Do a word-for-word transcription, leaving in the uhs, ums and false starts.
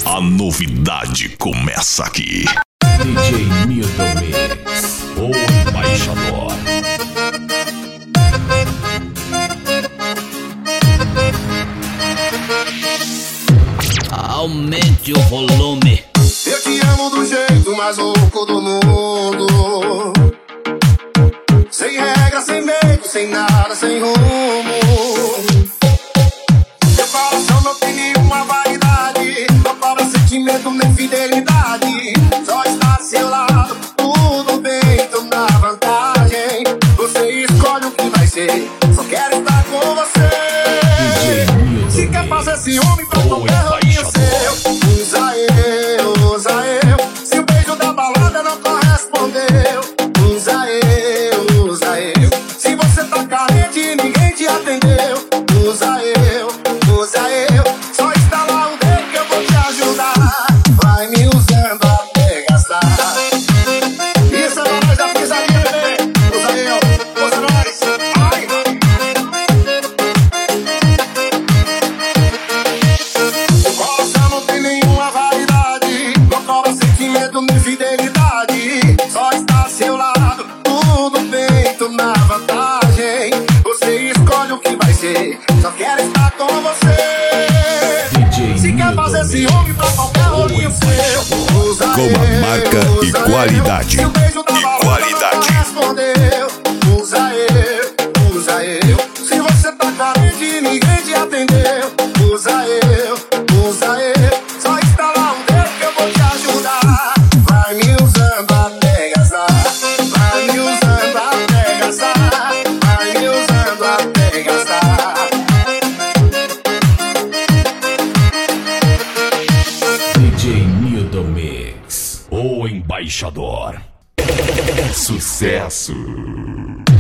A novidade começa aqui. D J Milton Mix, o embaixador. Aumente o volume. Eu te amo do jeito mais louco do mundo. Sem regra, sem medo, sem nada, sem rumo. Meu coração não tem nenhuma vaidade, não cobra sentimento nem fidelidade. Só está do seu lado, tudo bem, tô na vantagem. Você escolhe o que vai ser, só quero estar com você. Se quer fazer ciúme pra qualquer rolinho seu, usa eu, usa eu. Se o beijo da balada não correspondeu, usa eu, usa eu. Se você tá carente e ninguém te atendeu, usa eu, usa eu. Só instala o dedo que eu vou te ajudar. Vai me usando até gastar. Isso é nós da pisadinha, bebê. Usa eu, usa nós. Ai, o coração não tem nenhuma vaidade, não cobra sentimento nem fidelidade. Só está ao seu lado, tudo bem, tô na vantagem. Você escolhe o que vai ser, só quero estar com você. Se quer fazer ciúme pra qualquer rolinho seu, usa Com a eu, marca e usa qualidade. eu. Se o beijo da E balada qualidade. não respondeu, usa eu, usa eu. Se você tá carente e ninguém te atendeu, usa eu, usa eu. Só instala um dedo que eu vou te ajudar. Vai me usando até gastar. Vai me usando até gastar. Vai me usando até gastar. D J Milton Mix, o embaixador. Sucesso.